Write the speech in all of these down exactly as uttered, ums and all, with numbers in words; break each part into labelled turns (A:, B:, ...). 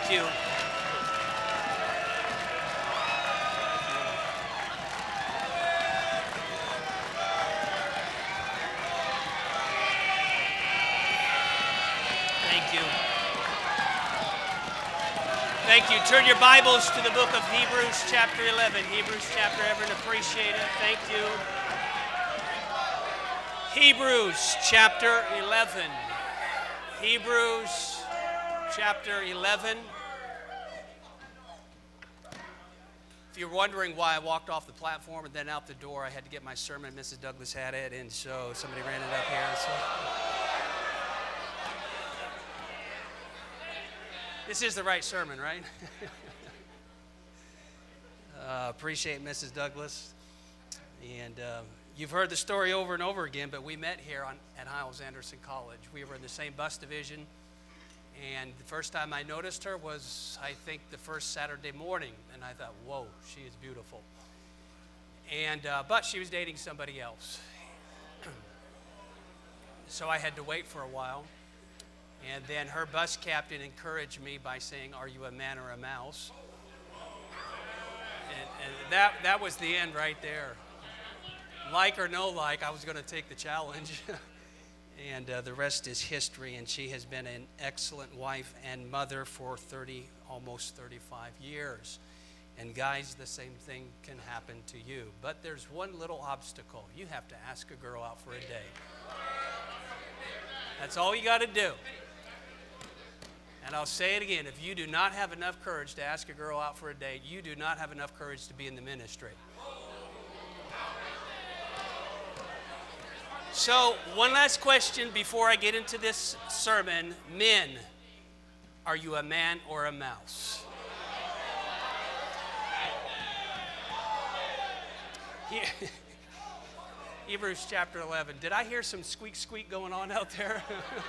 A: Thank you. Thank you. Thank you. Turn your Bibles to the book of Hebrews chapter eleven. Hebrews chapter eleven. Appreciate it. Thank you. Hebrews chapter eleven. Hebrews chapter eleven. If you're wondering why I walked off the platform and then out the door, I had to get my sermon. Missus Douglas had it, and so somebody ran it up here. So. This is the right sermon, right? uh, appreciate Missus Douglas. And uh, you've heard the story over and over again, but we met here on, at Hyles-Anderson College. We were in the same bus division. And the first time I noticed her was, I think, the first Saturday morning. And I thought, whoa, she is beautiful. And, uh, but she was dating somebody else. So I had to wait for a while. And then her bus captain encouraged me by saying, are you a man or a mouse? And, and that, that was the end right there. Like or no like, I was going to take the challenge. And uh, the rest is history. And she has been an excellent wife and mother for thirty, almost thirty-five years. And guys, the same thing can happen to you. But there's one little obstacle. You have to ask a girl out for a date. That's all you got to do. And I'll say it again, if you do not have enough courage to ask a girl out for a date, you do not have enough courage to be in the ministry. So, one last question before I get into this sermon. Men, are you a man or a mouse? Hebrews chapter eleven. Did I hear some squeak squeak going on out there?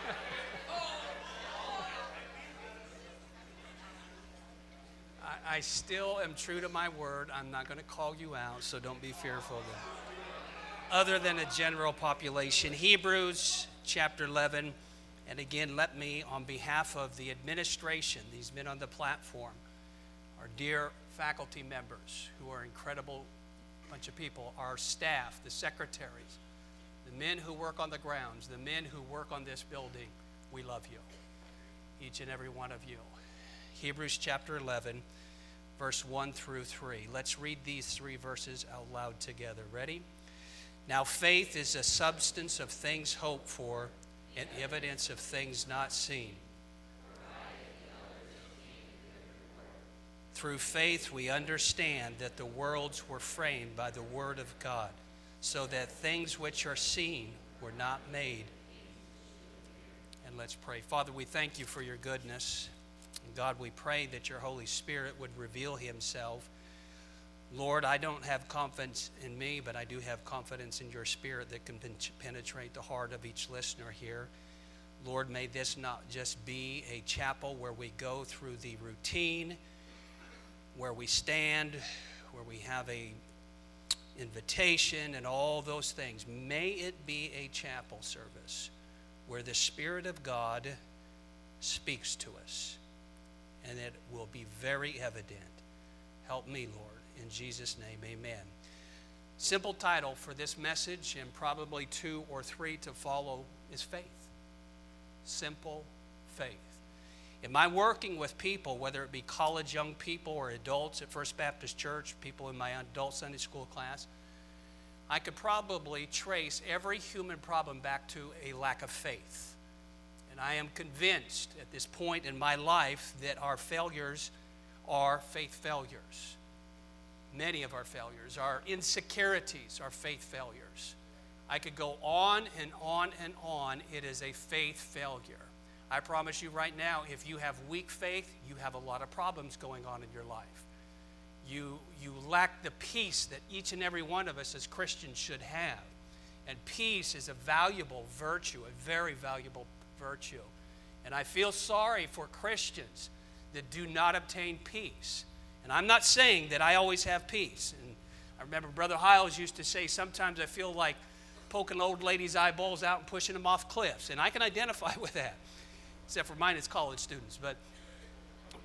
A: I still am true to my word. I'm not going to call you out, so don't be fearful of that. Other than a general population. Hebrews chapter eleven. And again, let me, on behalf of the administration, these men on the platform, our dear faculty members who are incredible bunch of people, our staff, the secretaries, the men who work on the grounds, the men who work on this building, we love you. Each and every one of you. Hebrews chapter eleven. Verse one through three. Let's read these three verses out loud together. Ready? Now faith is a substance of things hoped for and evidence of things not seen. Through faith we understand that the worlds were framed by the word of God, so that things which are seen were not made. And let's pray. Father, we thank you for your goodness. God, we pray that your Holy Spirit would reveal himself. Lord, I don't have confidence in me, but I do have confidence in your Spirit that can penetrate the heart of each listener here. Lord, may this not just be a chapel where we go through the routine, where we stand, where we have a invitation and all those things. May it be a chapel service where the Spirit of God speaks to us. And it will be very evident. Help me, Lord. In Jesus' name, amen. Simple title for this message, and probably two or three to follow, is faith. Simple faith. Am I working with people, whether it be college young people or adults at First Baptist Church, people in my adult Sunday school class? I could probably trace every human problem back to a lack of faith. And I am convinced at this point in my life that our failures are faith failures. Many of our failures, our insecurities are faith failures. I could go on and on and on. It is a faith failure. I promise you right now, if you have weak faith, you have a lot of problems going on in your life. You, you lack the peace that each and every one of us as Christians should have. And peace is a valuable virtue, a very valuable virtue. And I feel sorry for Christians that do not obtain peace. And I'm not saying that I always have peace. And I remember Brother Hyles used to say, sometimes I feel like poking old ladies' eyeballs out and pushing them off cliffs. And I can identify with that. Except for mine, it's college students. But,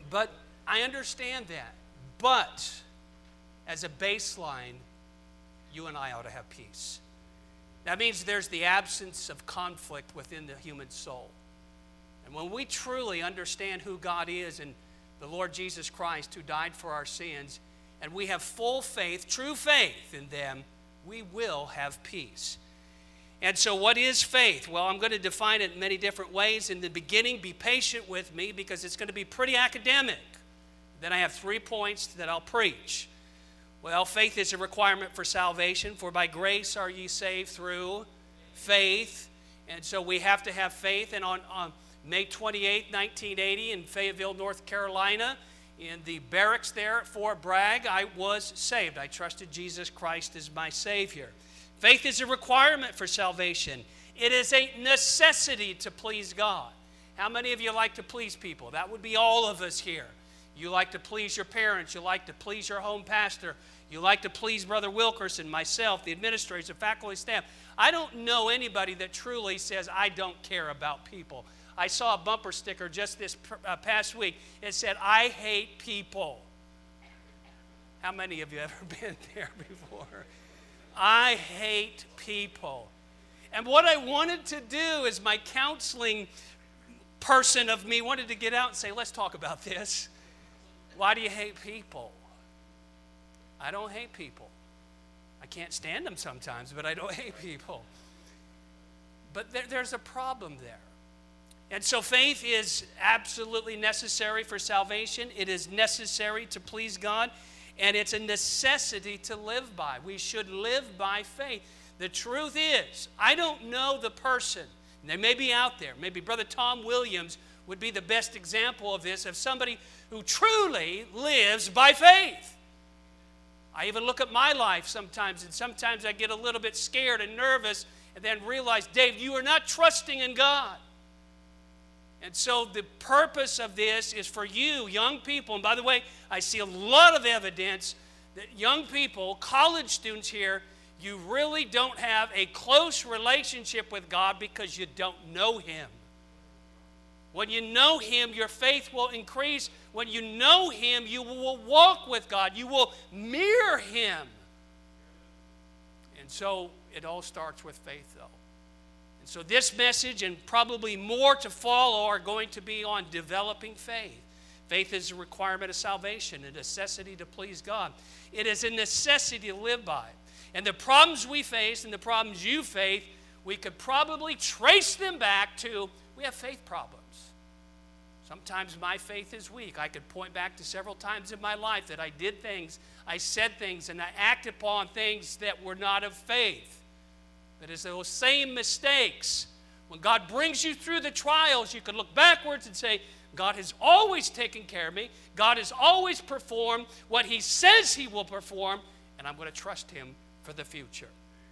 A: But I understand that. But as a baseline, you and I ought to have peace. That means there's the absence of conflict within the human soul. And when we truly understand who God is and the Lord Jesus Christ who died for our sins, and we have full faith, true faith in them, we will have peace. And so what is faith? Well, I'm going to define it in many different ways. In the beginning, be patient with me because it's going to be pretty academic. Then I have three points that I'll preach. Well, faith is a requirement for salvation, for by grace are ye saved through faith. And so we have to have faith. And on, on May twenty-eighth, nineteen eighty, in Fayetteville, North Carolina, in the barracks there at Fort Bragg, I was saved. I trusted Jesus Christ as my Savior. Faith is a requirement for salvation. It is a necessity to please God. How many of you like to please people? That would be all of us here. You like to please your parents. You like to please your home pastor. You like to please Brother Wilkerson, myself, the administrators, the faculty, staff. I don't know anybody that truly says, I don't care about people. I saw a bumper sticker just this uh, past week. It said, I hate people. How many of you have ever been there before? I hate people. And what I wanted to do is my counseling person of me wanted to get out and say, let's talk about this. Why do you hate people? I don't hate people. I can't stand them sometimes, but I don't hate people. But there, there's a problem there. And so faith is absolutely necessary for salvation. It is necessary to please God. And it's a necessity to live by. We should live by faith. The truth is, I don't know the person. They may be out there. Maybe Brother Tom Williams would be the best example of this, of somebody who truly lives by faith. I even look at my life sometimes, and sometimes I get a little bit scared and nervous and then realize, Dave, you are not trusting in God. And so the purpose of this is for you, young people. And by the way, I see a lot of evidence that young people, college students here, you really don't have a close relationship with God because you don't know Him. When you know Him, your faith will increase. When you know Him, you will walk with God. You will mirror Him. And so it all starts with faith, though. And so this message and probably more to follow are going to be on developing faith. Faith is a requirement of salvation, a necessity to please God. It is a necessity to live by. And the problems we face and the problems you face, we could probably trace them back to, we have faith problems. Sometimes my faith is weak. I could point back to several times in my life that I did things, I said things, and I acted upon things that were not of faith. But it's those same mistakes. When God brings you through the trials, you can look backwards and say, God has always taken care of me. God has always performed what He says He will perform, and I'm going to trust Him for the future.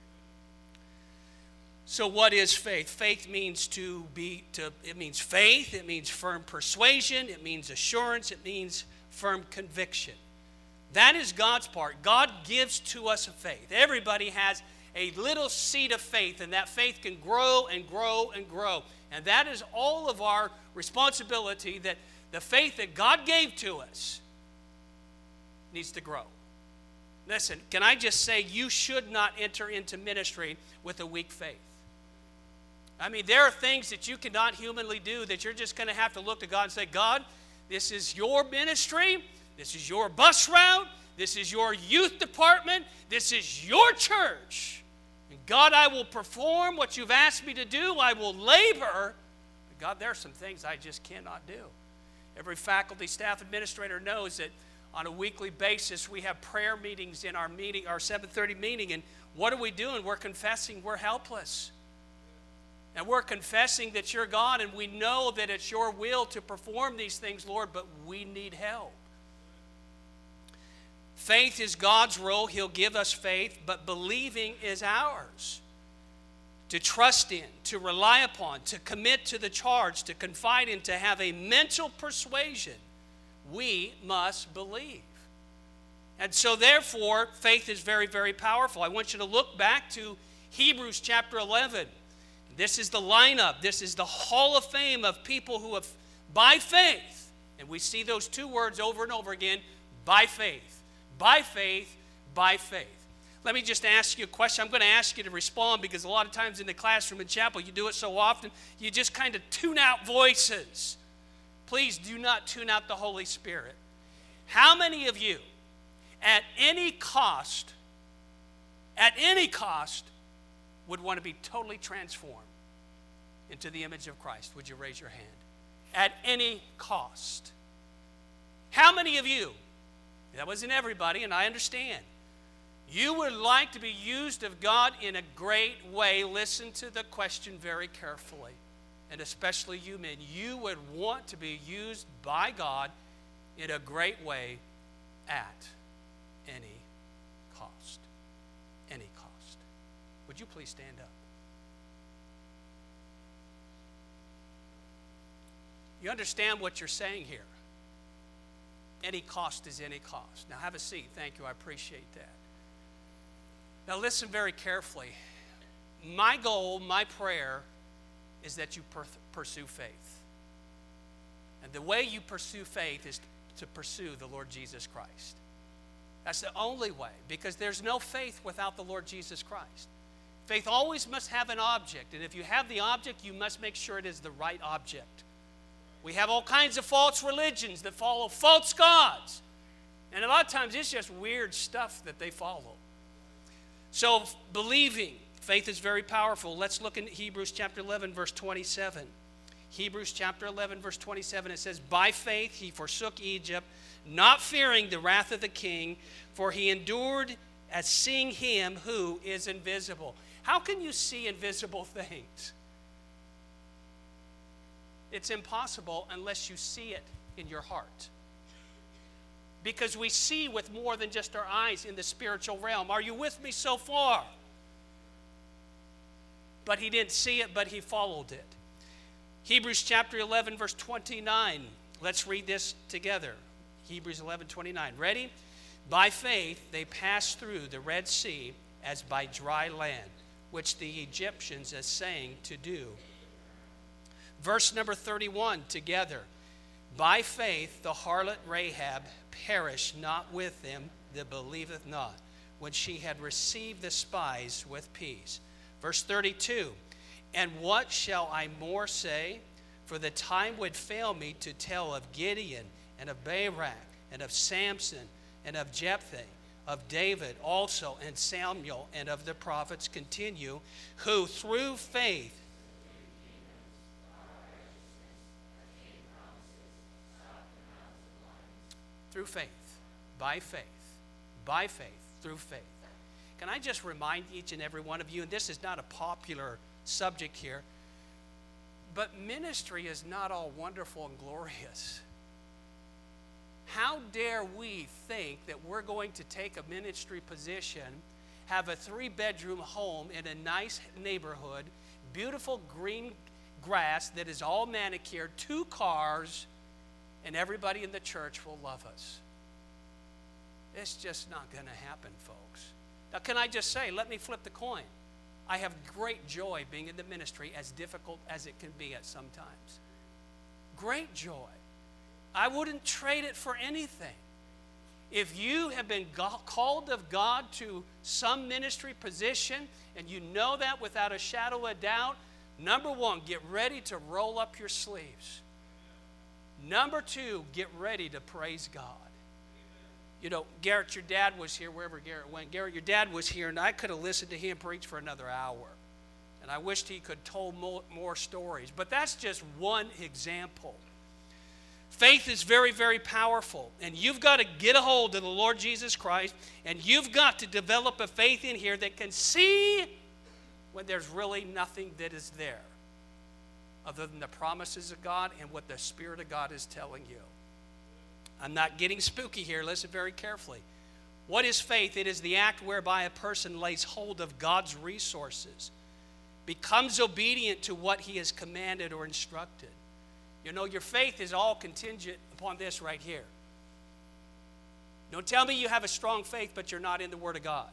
A: So what is faith? Faith means to be, to, it means faith, it means firm persuasion, it means assurance, it means firm conviction. That is God's part. God gives to us a faith. Everybody has a little seed of faith, and that faith can grow and grow and grow. And that is all of our responsibility, that the faith that God gave to us needs to grow. Listen, can I just say you should not enter into ministry with a weak faith. I mean, there are things that you cannot humanly do that you're just going to have to look to God and say, God, this is your ministry, this is your bus route, this is your youth department, this is your church. And God, I will perform what you've asked me to do. I will labor. But God, there are some things I just cannot do. Every faculty, staff, administrator knows that on a weekly basis we have prayer meetings in our meeting, our seven thirty meeting, and what are we doing? We're confessing we're helpless. And we're confessing that you're God, and we know that it's your will to perform these things, Lord, but we need help. Faith is God's role. He'll give us faith, but believing is ours. To trust in, to rely upon, to commit to the charge, to confide in, to have a mental persuasion. We must believe. And so therefore, faith is very, very powerful. I want you to look back to Hebrews chapter eleven. This is the lineup. This is the hall of fame of people who have, by faith, And we see those two words over and over again, by faith, by faith, by faith. Let me just ask you a question. I'm going to ask you to respond because a lot of times in the classroom in chapel, you do it so often, you just kind of tune out voices. Please do not tune out the Holy Spirit. How many of you, at any cost, at any cost, would want to be totally transformed into the image of Christ? Would you raise your hand? At any cost. How many of you, that wasn't everybody, and I understand, you would like to be used of God in a great way? Listen to the question very carefully, and especially you men. You would want to be used by God in a great way at any cost. Any cost. Would you please stand up? You understand what you're saying here? Any cost is any cost. Now have a seat. Thank you. I appreciate that. Now listen very carefully. My goal, my prayer, is that you per- pursue faith. And the way you pursue faith is to pursue the Lord Jesus Christ. That's the only way, because there's no faith without the Lord Jesus Christ. Faith always must have an object, and if you have the object, you must make sure it is the right object. We have all kinds of false religions that follow false gods, and a lot of times it's just weird stuff that they follow. So believing, faith is very powerful. Let's look in Hebrews chapter eleven, verse twenty-seven. Hebrews chapter eleven, verse twenty-seven, it says, by faith he forsook Egypt, not fearing the wrath of the king, for he endured as seeing him who is invisible. How can you see invisible things? It's impossible unless you see it in your heart. Because we see with more than just our eyes in the spiritual realm. Are you with me so far? But he didn't see it, but he followed it. Hebrews chapter eleven, verse twenty-nine. Let's read this together. Hebrews eleven, twenty-nine. Ready? By faith they passed through the Red Sea as by dry land, which the Egyptians are saying to do. Verse number thirty-one together. By faith the harlot Rahab perished not with them that believeth not, when she had received the spies with peace. Verse thirty-two. And what shall I more say? For the time would fail me to tell of Gideon, and of Barak, and of Samson, and of Jephthah, of David also, and Samuel, and of the prophets, continue, who through faith through faith, by faith, by faith, through faith. Can I just remind each and every one of you, and this is not a popular subject here, but ministry is not all wonderful and glorious. How dare we think that we're going to take a ministry position, have a three-bedroom home in a nice neighborhood, beautiful green grass that is all manicured, two cars, and everybody in the church will love us? It's just not going to happen, folks. Now, can I just say, let me flip the coin. I have great joy being in the ministry, as difficult as it can be at some times. Great joy. I wouldn't trade it for anything. If you have been called of God to some ministry position, and you know that without a shadow of doubt, number one, get ready to roll up your sleeves. Number two, get ready to praise God. You know, Garrett, your dad was here, wherever Garrett went. Garrett, your dad was here, and I could have listened to him preach for another hour. And I wished he could have told more, more stories. But that's just one example. Faith is very, very powerful. And you've got to get a hold of the Lord Jesus Christ, and you've got to develop a faith in here that can see when there's really nothing that is there other than the promises of God and what the Spirit of God is telling you. I'm not getting spooky here. Listen very carefully. What is faith? It is the act whereby a person lays hold of God's resources, becomes obedient to what he has commanded or instructed. You know, your faith is all contingent upon this right here. Don't tell me you have a strong faith, but you're not in the Word of God.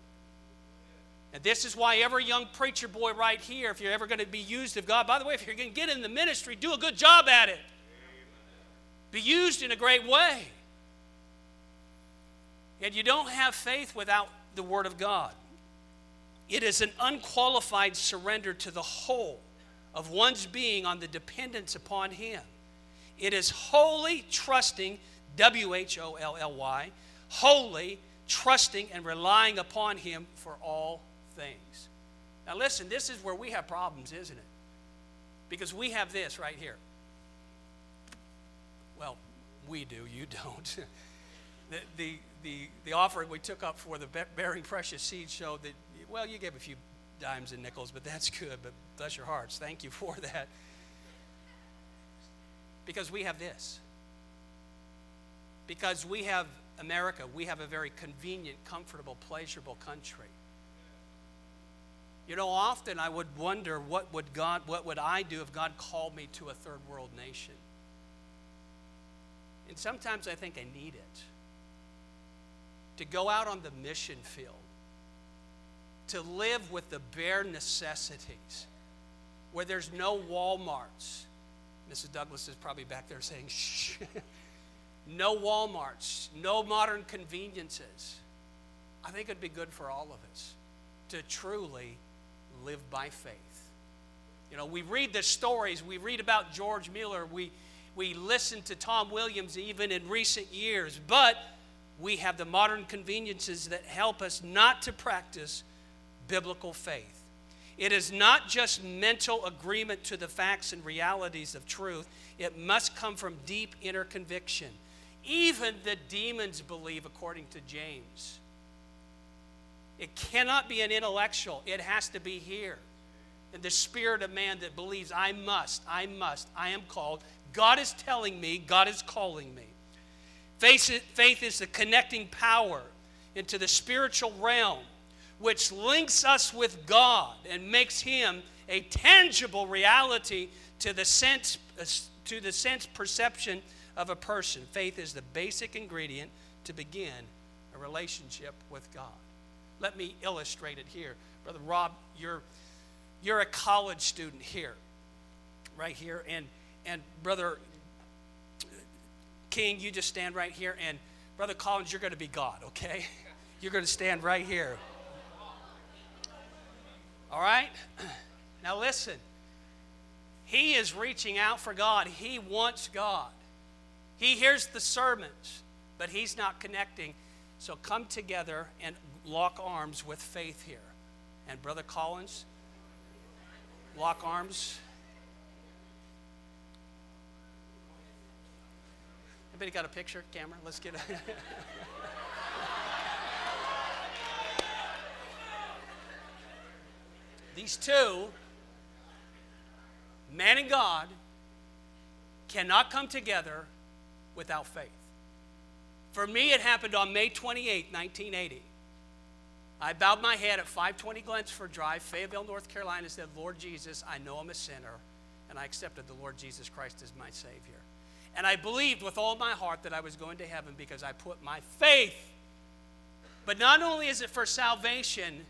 A: And this is why every young preacher boy right here, if you're ever going to be used of God, by the way, if you're going to get in the ministry, do a good job at it. be used in a great way. And you don't have faith without the Word of God. It is an unqualified surrender to the whole of one's being on the dependence upon Him. It is wholly trusting, W H O L L Y, wholly trusting and relying upon Him for all things. Now listen, this is where we have problems, isn't it? Because we have this right here. Well, we do, you don't. the, the, the, the offering we took up for the Bearing Precious Seed showed that, well, you gave a few dimes and nickels, but that's good. But bless your hearts. Thank you for that. Because we have this. Because we have America. We have a very convenient, comfortable, pleasurable country. You know, often I would wonder what would God, what would I do if God called me to a third world nation? And sometimes I think I need it. To go out on the mission field. To live with the bare necessities. Where there's no Walmarts. Missus Douglas is probably back there saying, shh. No Walmarts. No modern conveniences. I think it'd be good for all of us to truly live by faith. You know, we read the stories. We read about George Mueller. We, we listen to Tom Williams even in recent years. But we have the modern conveniences that help us not to practice biblical faith. It is not just mental agreement to the facts and realities of truth. It must come from deep inner conviction. Even the demons believe, according to James. It cannot be an intellectual. It has to be here. In the spirit of man that believes, I must, I must, I am called. God is telling me, God is calling me. Faith, faith is the connecting power into the spiritual realm, which links us with God and makes Him a tangible reality to the sense, to the sense perception of a person. Faith is the basic ingredient to begin a relationship with God. Let me illustrate it here. Brother Rob, you're, you're a college student here, right here. And, and Brother King, you just stand right here. And Brother Collins, you're going to be God, okay? You're going to stand right here. All right? Now listen. He is reaching out for God. He wants God. He hears the sermons, but he's not connecting. So come together and lock arms with faith here. And Brother Collins, lock arms. Anybody got a picture, camera? Let's get it. These two, man and God, cannot come together without faith. For me, it happened on May twenty-eighth, nineteen eighty. I bowed my head at five twenty Glensford Drive, Fayetteville, North Carolina, and said, Lord Jesus, I know I'm a sinner, and I accepted the Lord Jesus Christ as my Savior. And I believed with all my heart that I was going to heaven because I put my faith. But not only is it for salvation,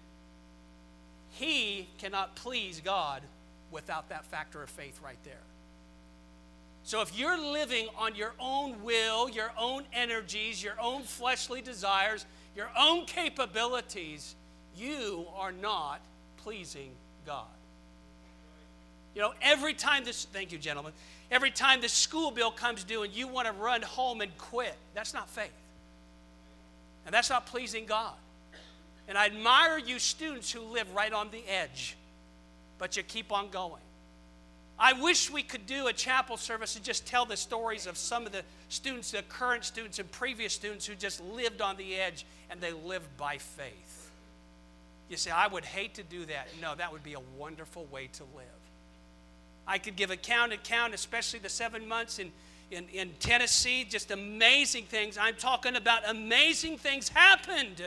A: he cannot please God without that factor of faith right there. So if you're living on your own will, your own energies, your own fleshly desires, your own capabilities, you are not pleasing God. You know, every time this, thank you, gentlemen, every time the school bill comes due and you want to run home and quit, that's not faith. And that's not pleasing God. And I admire you students who live right on the edge, but you keep on going. I wish we could do a chapel service and just tell the stories of some of the students, the current students and previous students who just lived on the edge and they lived by faith. You say, I would hate to do that. No, that would be a wonderful way to live. I could give account and count, especially the seven months in, in, in Tennessee, just amazing things. I'm talking about amazing things happened.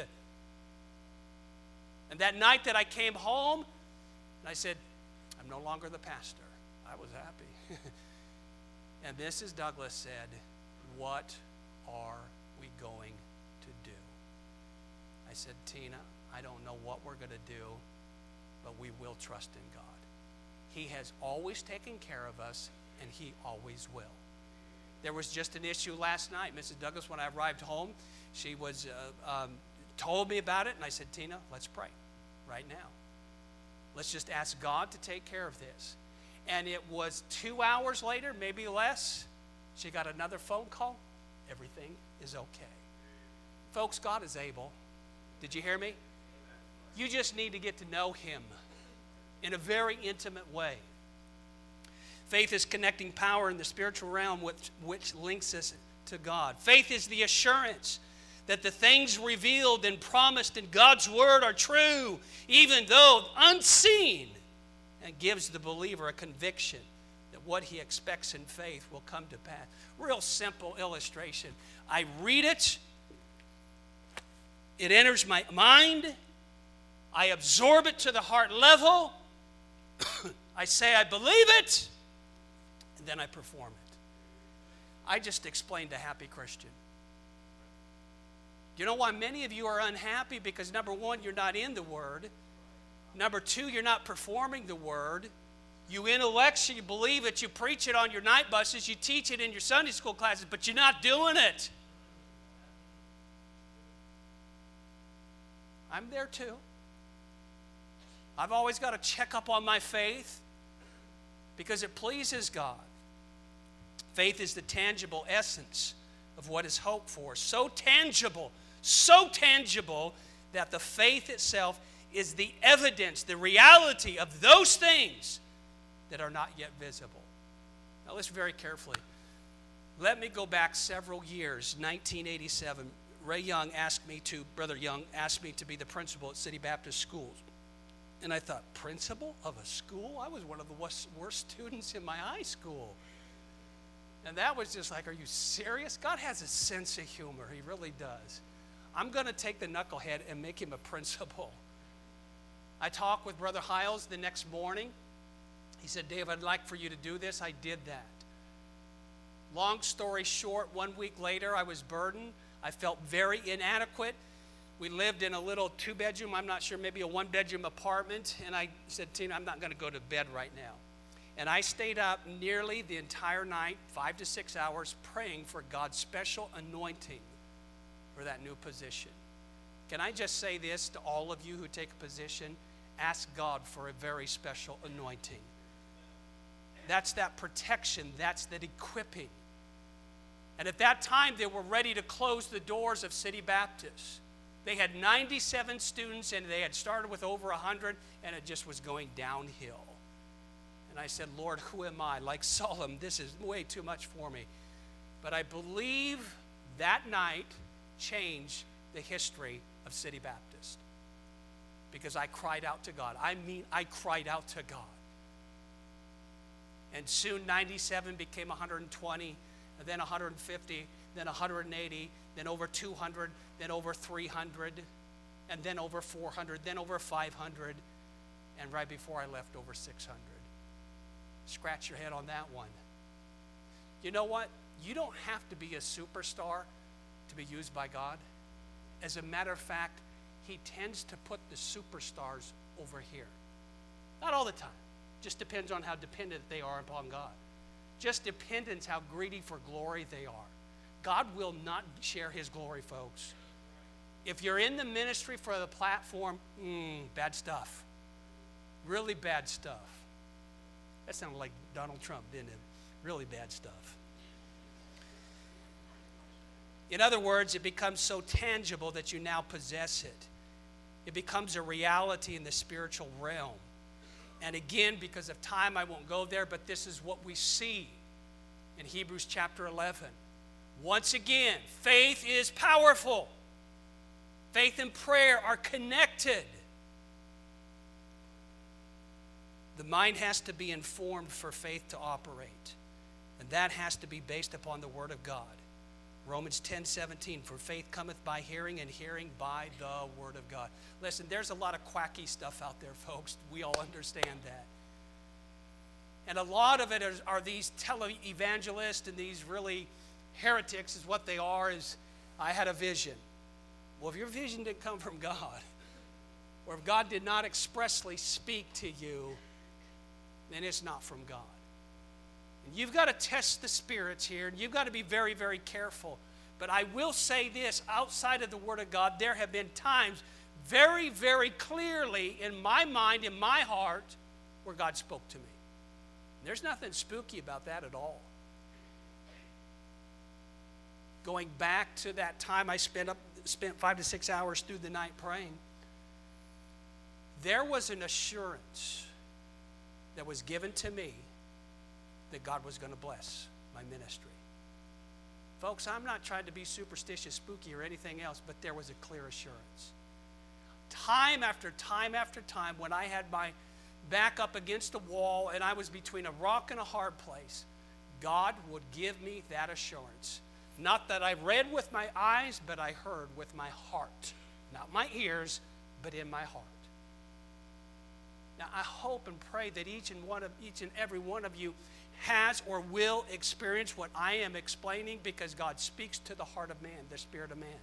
A: And that night that I came home, and I said, I'm no longer the pastor. I was happy. And Missus Douglas said, what are we going to do? I said, Tina, I don't know what we're going to do, but we will trust in God. He has always taken care of us, and he always will. There was just an issue last night. Missus Douglas, when I arrived home, she was uh, um, told me about it, and I said, Tina, let's pray right now. Let's just ask God to take care of this. And it was two hours later, maybe less, she got another phone call. Everything is okay. Folks, God is able. Did you hear me? You just need to get to know him in a very intimate way. Faith is connecting power in the spiritual realm which, which links us to God. Faith is the assurance that the things revealed and promised in God's word are true, even though unseen, and gives the believer a conviction that what he expects in faith will come to pass. Real simple illustration. I read it, it enters my mind, I absorb it to the heart level, I say I believe it, and then I perform it. I just explained a happy Christian. You know why many of you are unhappy? Because number one, you're not in the Word. Number two, you're not performing the Word. You intellectually believe it, you preach it on your night buses, you teach it in your Sunday school classes, but you're not doing it. I'm there too. I've always got to check up on my faith because it pleases God. Faith is the tangible essence of what is hoped for. So tangible, so tangible that the faith itself is the evidence, the reality of those things that are not yet visible. Now listen very carefully. Let me go back several years. nineteen eighty-seven, Ray Young asked me to, Brother Young asked me to be the principal at City Baptist Schools. And I thought, principal of a school? I was one of the worst, worst students in my high school. And that was just like, are you serious? God has a sense of humor. He really does. I'm going to take the knucklehead and make him a principal. I talked with Brother Hiles the next morning. He said, Dave, I'd like for you to do this. I did that. Long story short, one week later, I was burdened. I felt very inadequate. We lived in a little two-bedroom, I'm not sure, maybe a one-bedroom apartment. And I said, Tina, I'm not going to go to bed right now. And I stayed up nearly the entire night, five to six hours, praying for God's special anointing for that new position. Can I just say this to all of you who take a position? Ask God for a very special anointing. That's that protection. That's that equipping. And at that time, they were ready to close the doors of City Baptist. They had ninety-seven students, and they had started with over one hundred, and it just was going downhill. And I said, Lord, who am I? Like Solomon, this is way too much for me. But I believe that night changed the history of City Baptist. Because I cried out to God. I mean, I cried out to God. And soon ninety-seven became one hundred twenty, and then one hundred fifty, then one hundred eighty, then over two hundred, then over three hundred, and then over four hundred, then over five hundred, and right before I left, over six hundred. Scratch your head on that one. You know what? You don't have to be a superstar to be used by God. As a matter of fact, he tends to put the superstars over here. Not all the time. Just depends on how dependent they are upon God. Just depends how greedy for glory they are. God will not share his glory, folks. If you're in the ministry for the platform, mm, bad stuff. Really bad stuff. That sounded like Donald Trump, didn't it? Really bad stuff. In other words, it becomes so tangible that you now possess it. It becomes a reality in the spiritual realm. And again, because of time, I won't go there, but this is what we see in Hebrews chapter eleven. Once again, faith is powerful. Faith and prayer are connected. The mind has to be informed for faith to operate. And that has to be based upon the Word of God. Romans ten seventeen, for faith cometh by hearing, and hearing by the Word of God. Listen, there's a lot of quacky stuff out there, folks. We all understand that. And a lot of it is, are these tele-evangelists and these really heretics is what they are, is I had a vision. Well, if your vision didn't come from God, or if God did not expressly speak to you, then it's not from God. And you've got to test the spirits here, and you've got to be very, very careful. But I will say this, outside of the Word of God, there have been times very, very clearly in my mind, in my heart, where God spoke to me. There's nothing spooky about that at all. Going back to that time I spent up, spent five to six hours through the night praying, there was an assurance that was given to me that God was going to bless my ministry. Folks, I'm not trying to be superstitious, spooky, or anything else, but there was a clear assurance. Time after time after time, when I had my back up against a wall and I was between a rock and a hard place, God would give me that assurance. Not that I read with my eyes, but I heard with my heart. Not my ears, but in my heart. Now, I hope and pray that each and one of each and every one of you has or will experience what I am explaining, because God speaks to the heart of man, the spirit of man.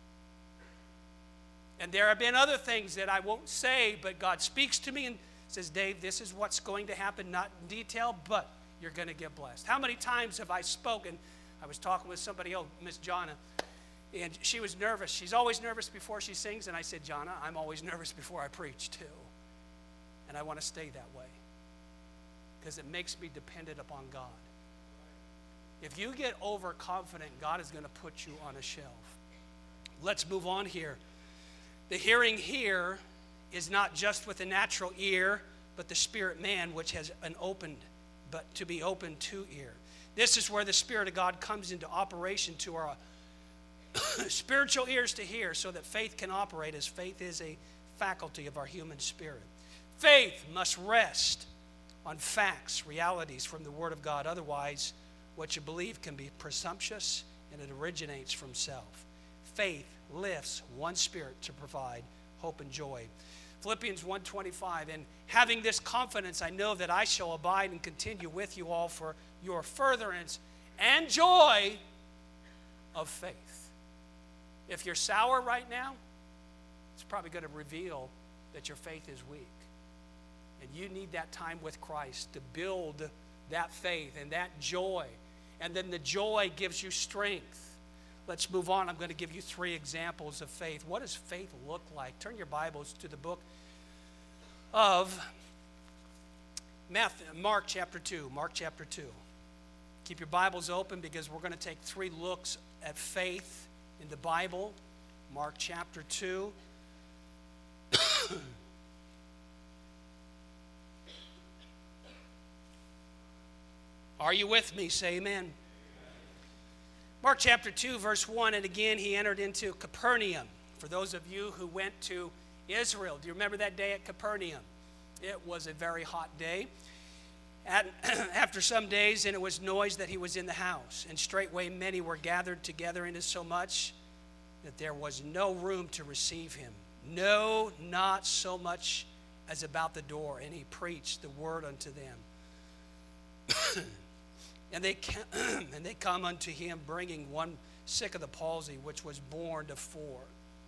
A: And there have been other things that I won't say, but God speaks to me and says, Dave, this is what's going to happen, not in detail, but you're going to get blessed. How many times have I spoken? I was talking with somebody else, Miss Jonna, and she was nervous. She's always nervous before she sings, and I said, Jonna, I'm always nervous before I preach too. And I want to stay that way, because it makes me dependent upon God. If you get overconfident, God is going to put you on a shelf. Let's move on here. The hearing here is not just with the natural ear, but the spirit man, which has an opened, but to be open to ear. This is where the Spirit of God comes into operation to our spiritual ears to hear, so that faith can operate, as faith is a faculty of our human spirit. Faith must rest on facts, realities from the Word of God. Otherwise, what you believe can be presumptuous, and it originates from self. Faith lifts one spirit to provide hope and joy. Philippians one twenty-five, and having this confidence, I know that I shall abide and continue with you all for your furtherance and joy of faith. If you're sour right now, it's probably going to reveal that your faith is weak. And you need that time with Christ to build that faith and that joy. And then the joy gives you strength. Let's move on. I'm going to give you three examples of faith. What does faith look like? Turn your Bibles to the book of Matthew, Mark chapter two. Mark chapter two. Keep your Bibles open, because we're going to take three looks at faith in the Bible. Mark chapter two. Are you with me? Say amen. Mark chapter two, verse one, and again he entered into Capernaum. For those of you who went to Israel, do you remember that day at Capernaum? It was a very hot day. At, after some days, and it was noised that he was in the house, and straightway many were gathered together, insomuch that there was no room to receive him. No, not so much as about the door. And he preached the word unto them. And they and they come unto him, bringing one sick of the palsy, which was born of four.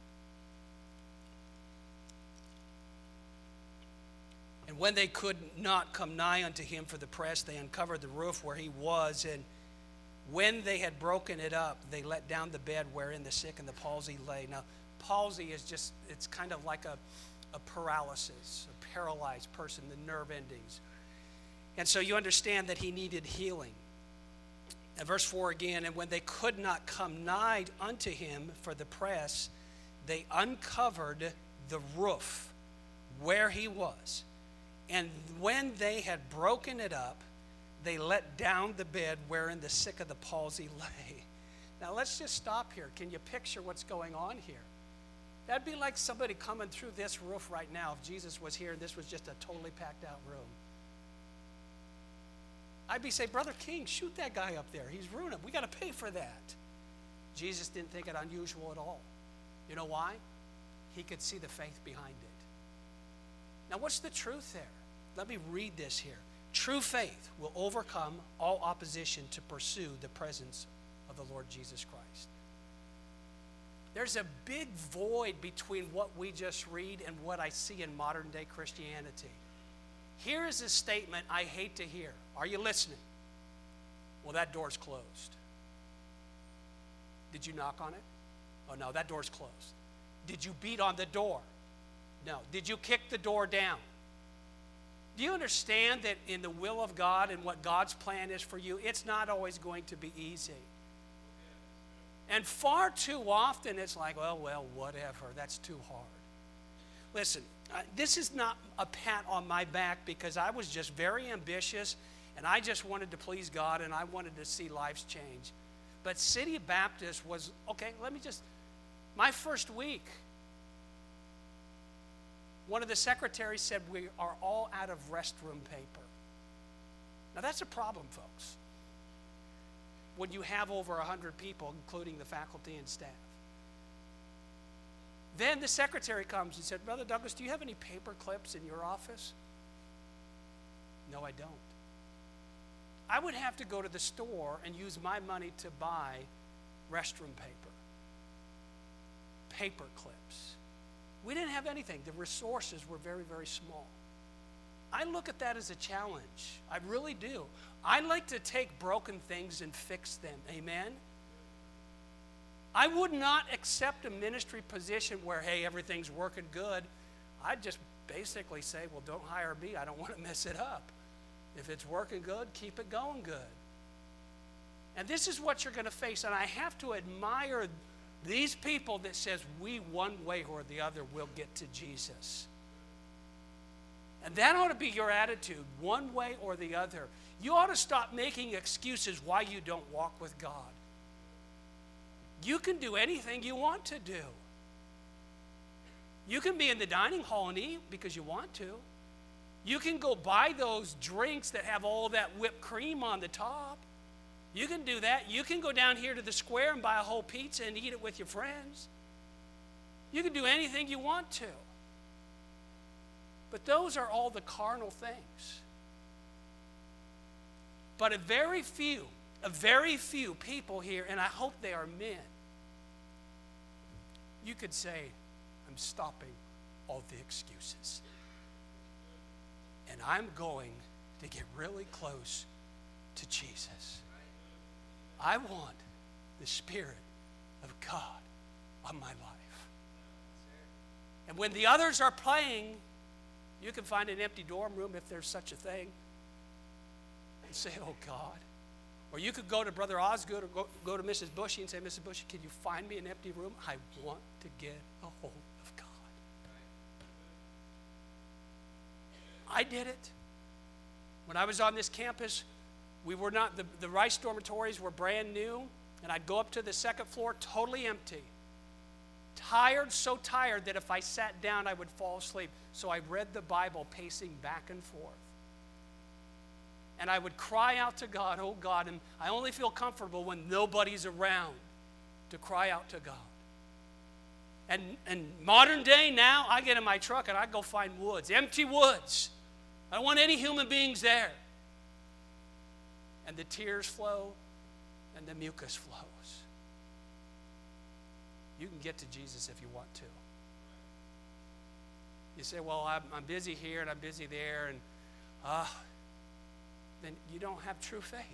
A: And when they could not come nigh unto him for the press, they uncovered the roof where he was. And when they had broken it up, they let down the bed wherein the sick and the palsy lay. Now, palsy is just, it's kind of like a, a paralysis, a paralyzed person, the nerve endings. And so you understand that he needed healing. And verse four again, and when they could not come nigh unto him for the press, they uncovered the roof where he was. And when they had broken it up, they let down the bed wherein the sick of the palsy lay. Now let's just stop here. Can you picture what's going on here? That'd be like somebody coming through this roof right now if Jesus was here and this was just a totally packed out room. I'd be saying, Brother King, shoot that guy up there. He's ruining him. We got to pay for that. Jesus didn't think it unusual at all. You know why? He could see the faith behind it. Now, what's the truth there? Let me read this here. True faith will overcome all opposition to pursue the presence of the Lord Jesus Christ. There's a big void between what we just read and what I see in modern day Christianity. Here is a statement I hate to hear. Are you listening? Well, that door's closed. Did you knock on it? Oh, no, that door's closed. Did you beat on the door? No. Did you kick the door down? Do you understand that in the will of God and what God's plan is for you, it's not always going to be easy? And far too often it's like, oh, well, whatever, that's too hard. Listen, uh, this is not a pat on my back because I was just very ambitious and I just wanted to please God and I wanted to see lives change. But City Baptist was, okay, let me just, my first week, one of the secretaries said we are all out of restroom paper. Now that's a problem, folks, when you have over one hundred people, including the faculty and staff. Then the secretary comes and said, Brother Douglas, do you have any paper clips in your office? No, I don't. I would have to go to the store and use my money to buy restroom paper, paper clips. We didn't have anything. The resources were very, very small. I look at that as a challenge. I really do. I like to take broken things and fix them. Amen? I would not accept a ministry position where, hey, everything's working good. I'd just basically say, well, don't hire me. I don't want to mess it up. If it's working good, keep it going good. And this is what you're going to face. And I have to admire these people that says we one way or the other will get to Jesus. And that ought to be your attitude, one way or the other. You ought to stop making excuses why you don't walk with God. You can do anything you want to do. You can be in the dining hall and eat because you want to. You can go buy those drinks that have all that whipped cream on the top. You can do that. You can go down here to the square and buy a whole pizza and eat it with your friends. You can do anything you want to. But those are all the carnal things. But a very few, a very few people here, and I hope they are men, you could say, I'm stopping all the excuses. And I'm going to get really close to Jesus. I want the Spirit of God on my life. And when the others are playing, you can find an empty dorm room if there's such a thing and say, oh God. Or you could go to Brother Osgood or go, go to Missus Bushy and say, Missus Bushy, can you find me an empty room? I want to get a hold of God. I did it. When I was on this campus, we were not, the, the Rice dormitories were brand new, and I'd go up to the second floor totally empty. Tired, so tired that if I sat down, I would fall asleep. So I read the Bible pacing back and forth. And I would cry out to God, oh God, and I only feel comfortable when nobody's around to cry out to God. And, and modern day now, I get in my truck and I go find woods, empty woods. I don't want any human beings there. And the tears flow and the mucus flows. You can get to Jesus if you want to. You say, well, I'm, I'm busy here and I'm busy there, and uh, then you don't have true faith.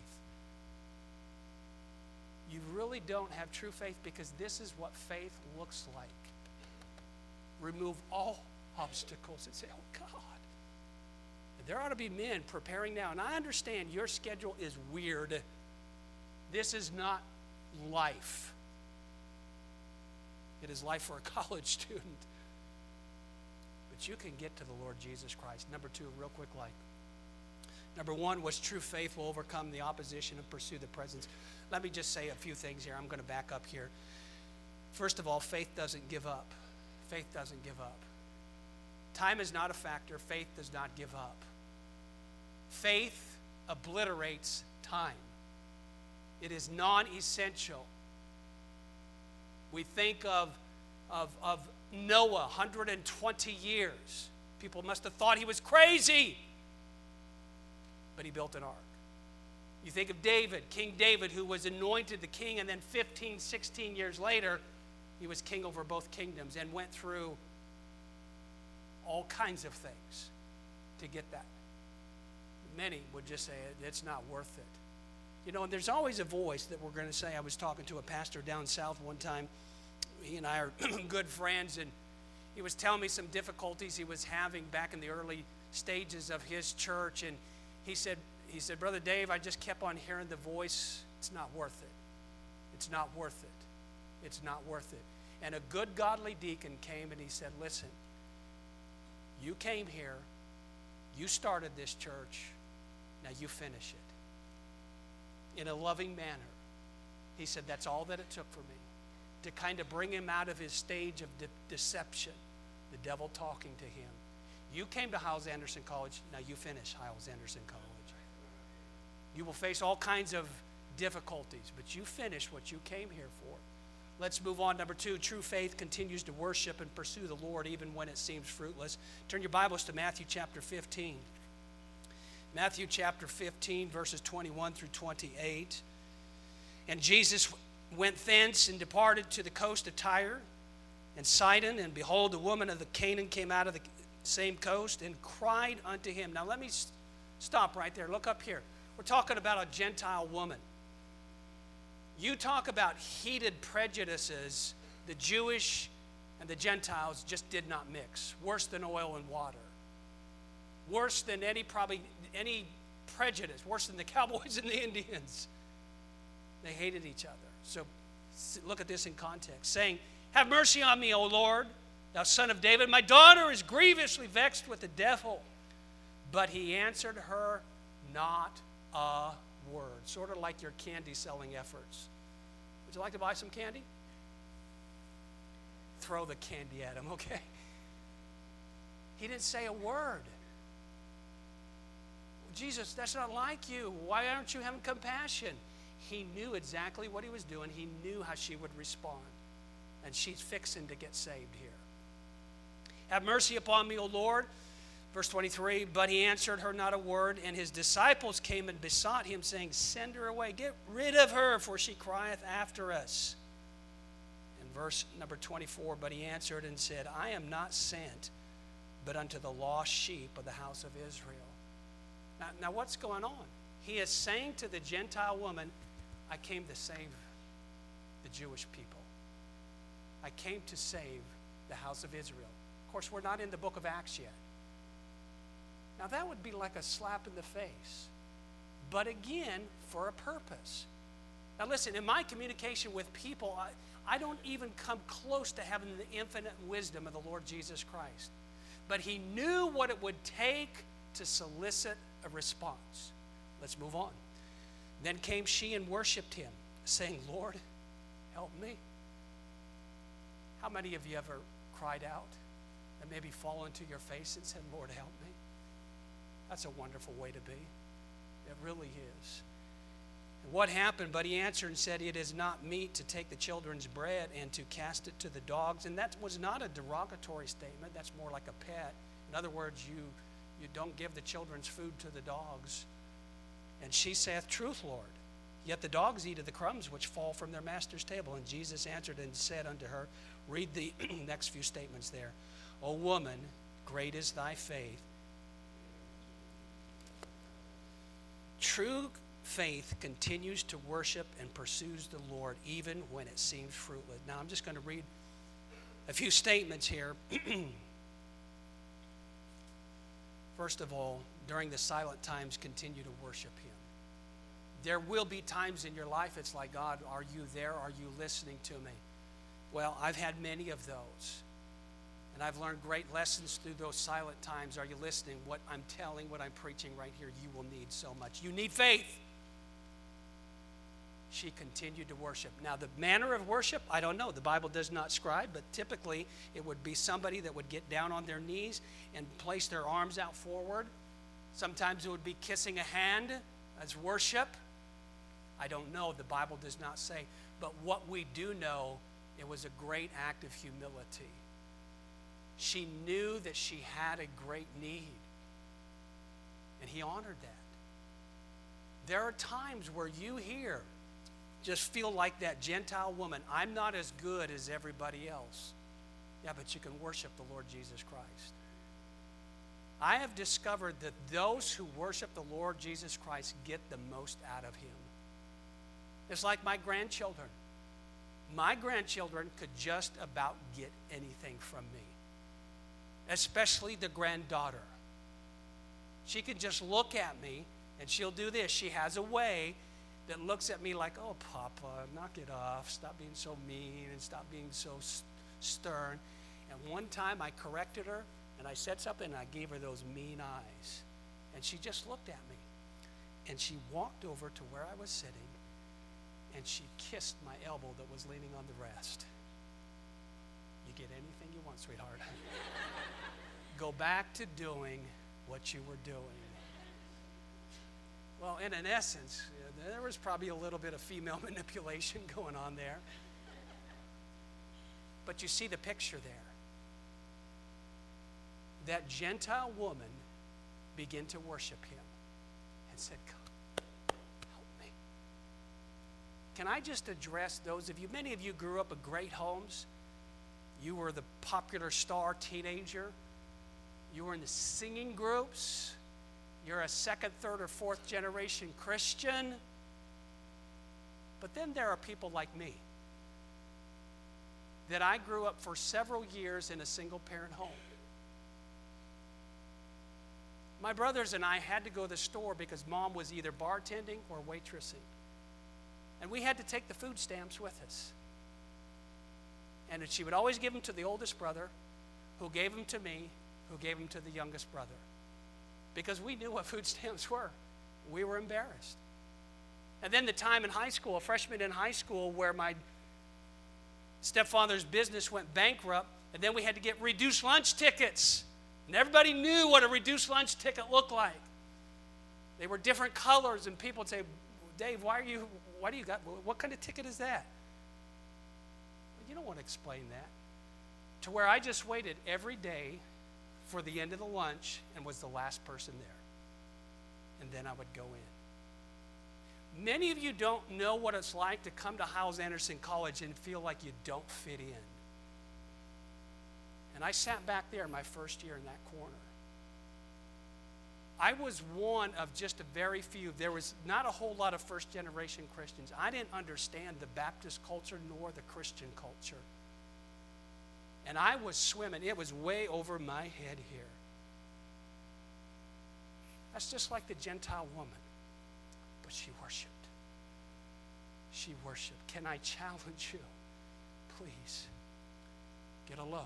A: You really don't have true faith, because this is what faith looks like. Remove all obstacles and say, oh God. There ought to be men preparing now. And I understand your schedule is weird. This is not life. It is life for a college student. But you can get to the Lord Jesus Christ. Number two, real quick like. Number one was true faith will overcome the opposition and pursue the presence. Let me just say a few things here. I'm going to back up here. First of all, faith doesn't give up. Faith doesn't give up. Time is not a factor. Faith does not give up. Faith obliterates time. It is non-essential. We think of, of, of Noah, one hundred twenty years. People must have thought he was crazy. But he built an ark. You think of David, King David, who was anointed the king, and then fifteen, sixteen years later, he was king over both kingdoms and went through all kinds of things to get that. Many would just say it's not worth it. You know, and there's always a voice that we're going to say. I was talking to a pastor down south one time. He and I are good friends, and he was telling me some difficulties he was having back in the early stages of his church. And he said, he said, Brother Dave, I just kept on hearing the voice. It's not worth it. It's not worth it. It's not worth it. And a good godly deacon came and he said, listen, you came here, you started this church, now you finish it. In a loving manner. He said, that's all that it took for me. To kind of bring him out of his stage of de deception, the devil talking to him. You came to Hyles-Anderson College, now you finish Hyles-Anderson College. You will face all kinds of difficulties, but you finish what you came here for. Let's move on. Number two, true faith continues to worship and pursue the Lord even when it seems fruitless. Turn your Bibles to Matthew chapter fifteen. Matthew chapter fifteen, verses twenty-one through twenty-eight. And Jesus went thence and departed to the coast of Tyre and Sidon, and behold, a woman of the Canaan came out of the same coast and cried unto him. Now let me stop right there. Look up here. We're talking about a Gentile woman. You talk about heated prejudices. The Jewish and the Gentiles just did not mix. Worse than oil and water. Worse than any, probably, any prejudice. Worse than the Cowboys and the Indians. They hated each other. So look at this in context. Saying, have mercy on me, O Lord, thou son of David. My daughter is grievously vexed with the devil. But he answered her not a word. Sort of like your candy selling efforts. Would you like to buy some candy? Throw the candy at him, okay? He didn't say a word. Jesus, that's not like you. Why aren't you having compassion? He knew exactly what he was doing. He knew how she would respond. And she's fixing to get saved here. Have mercy upon me, O Lord. Verse twenty-three, but he answered her not a word, and his disciples came and besought him, saying, send her away, get rid of her, for she crieth after us. And verse number twenty-four, but he answered and said, I am not sent, but unto the lost sheep of the house of Israel. Now, now what's going on? He is saying to the Gentile woman, I came to save the Jewish people. I came to save the house of Israel. Of course, we're not in the book of Acts yet. Now that would be like a slap in the face, but again, for a purpose. Now listen, in my communication with people, I, I don't even come close to having the infinite wisdom of the Lord Jesus Christ. But he knew what it would take to solicit a response. Let's move on. Then came she and worshiped him, saying, Lord, help me. How many of you ever cried out and maybe fallen to your face and said, Lord, help me? That's a wonderful way to be. It really is. And what happened? But he answered and said, it is not meet to take the children's bread and to cast it to the dogs. And that was not a derogatory statement. That's more like a pet. In other words, you, you don't give the children's food to the dogs. And she saith, truth, Lord. Yet the dogs eat of the crumbs which fall from their master's table. And Jesus answered and said unto her, read the next few statements there. O woman, great is thy faith. True faith continues to worship and pursues the Lord even when it seems fruitless. Now I'm just going to read a few statements here. First of all, during the silent times, continue to worship him. There will be times in your life it's like, God, are you there? Are you listening to me? Well, I've had many of those. And I've learned great lessons through those silent times. Are you listening? What I'm telling, what I'm preaching right here, you will need so much. You need faith. She continued to worship. Now, the manner of worship, I don't know. The Bible does not describe, but typically it would be somebody that would get down on their knees and place their arms out forward. Sometimes it would be kissing a hand as worship. I don't know. The Bible does not say. But what we do know, it was a great act of humility. She knew that she had a great need. And he honored that. There are times where you here just feel like that Gentile woman. I'm not as good as everybody else. Yeah, but you can worship the Lord Jesus Christ. I have discovered that those who worship the Lord Jesus Christ get the most out of him. It's like my grandchildren. My grandchildren could just about get anything from me, especially the granddaughter. She can just look at me, and she'll do this. She has a way that looks at me like, oh, Papa, knock it off. Stop being so mean and stop being so stern. And one time I corrected her, and I said something, and I gave her those mean eyes. And she just looked at me. And she walked over to where I was sitting, and she kissed my elbow that was leaning on the rest. You get anything you want, sweetheart. Go back to doing what you were doing. Well, in an essence, there was probably a little bit of female manipulation going on there. But you see the picture there. That Gentile woman began to worship him and said, God, help me. Can I just address those of you, many of you grew up in great homes. You were the popular star teenager. You were in the singing groups. You're a second, third, or fourth generation Christian. But then there are people like me that I grew up for several years in a single parent home. My brothers and I had to go to the store because Mom was either bartending or waitressing. And we had to take the food stamps with us. And she would always give them to the oldest brother, who gave them to me, who gave them to the youngest brother. Because we knew what food stamps were. We were embarrassed. And then the time in high school, a freshman in high school, where my stepfather's business went bankrupt, and then we had to get reduced lunch tickets. And everybody knew what a reduced lunch ticket looked like. They were different colors, and people would say, Dave, why are you, why do you got, what kind of ticket is that? Well, you don't want to explain that. To where I just waited every day for the end of the lunch and was the last person there. And then I would go in. Many of you don't know what it's like to come to Hyles-Anderson College and feel like you don't fit in. And I sat back there my first year in that corner. I was one of just a very few. There was not a whole lot of first-generation Christians. I didn't understand the Baptist culture nor the Christian culture. And I was swimming. It was way over my head here. That's just like the Gentile woman. But she worshiped. She worshiped. Can I challenge you? Please, get alone.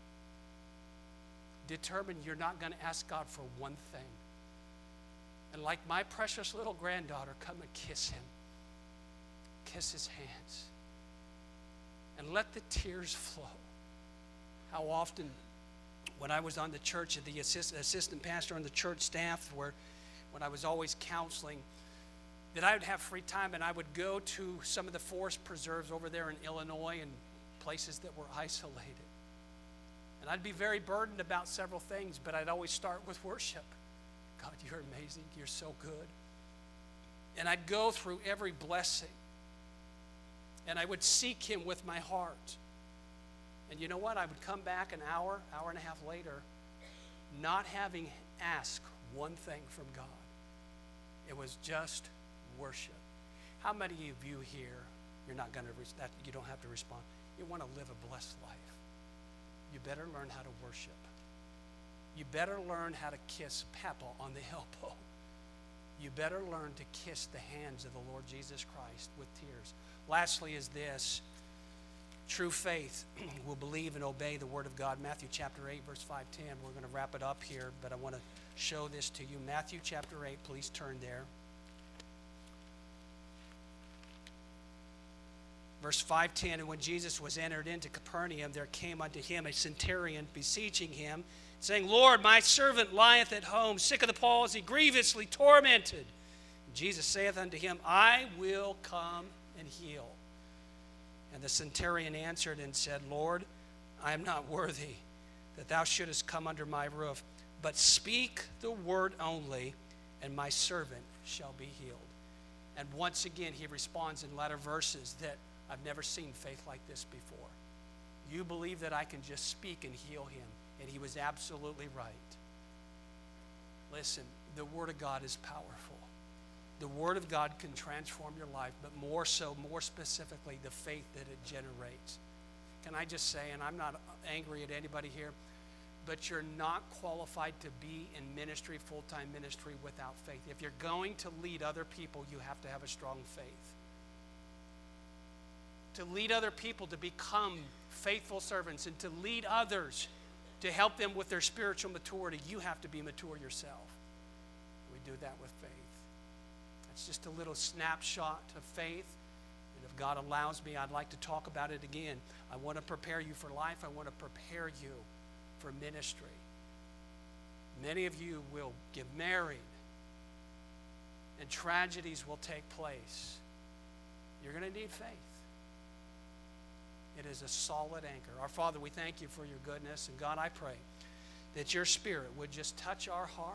A: Determine you're not going to ask God for one thing. And like my precious little granddaughter, come and kiss him. Kiss his hands. And let the tears flow. How often, when I was on the church, the assist, assistant pastor on the church staff, where when I was always counseling, that I would have free time and I would go to some of the forest preserves over there in Illinois and places that were isolated. And I'd be very burdened about several things, but I'd always start with worship. God, you're amazing. You're so good. And I'd go through every blessing. And I would seek him with my heart. And you know what? I would come back an hour, hour and a half later, not having asked one thing from God. It was just worship. How many of you here, you're not going to, that you don't have to respond, you want to live a blessed life? You better learn how to worship. You better learn how to kiss Papa on the elbow. You better learn to kiss the hands of the Lord Jesus Christ with tears. Lastly is this. True faith will believe and obey the word of God. Matthew chapter eight, verse five, ten. We're going to wrap it up here, but I want to show this to you. Matthew chapter eight, please turn there. Verse five, ten, and when Jesus was entered into Capernaum, there came unto him a centurion beseeching him, saying, Lord, my servant lieth at home, sick of the palsy, grievously tormented. And Jesus saith unto him, I will come and heal. And the centurion answered and said, Lord, I am not worthy that thou shouldest come under my roof, but speak the word only, and my servant shall be healed. And once again, he responds in latter verses that I've never seen faith like this before. You believe that I can just speak and heal him. And he was absolutely right. Listen, the word of God is powerful. The Word of God can transform your life, but more so, more specifically, the faith that it generates. Can I just say, and I'm not angry at anybody here, but you're not qualified to be in ministry, full-time ministry, without faith. If you're going to lead other people, you have to have a strong faith. To lead other people to become faithful servants and to lead others to help them with their spiritual maturity, you have to be mature yourself. We do that with faith. It's just a little snapshot of faith. And if God allows me, I'd like to talk about it again. I want to prepare you for life. I want to prepare you for ministry. Many of you will get married, and tragedies will take place. You're going to need faith. It is a solid anchor. Our Father, we thank you for your goodness. And God, I pray that your Spirit would just touch our heart.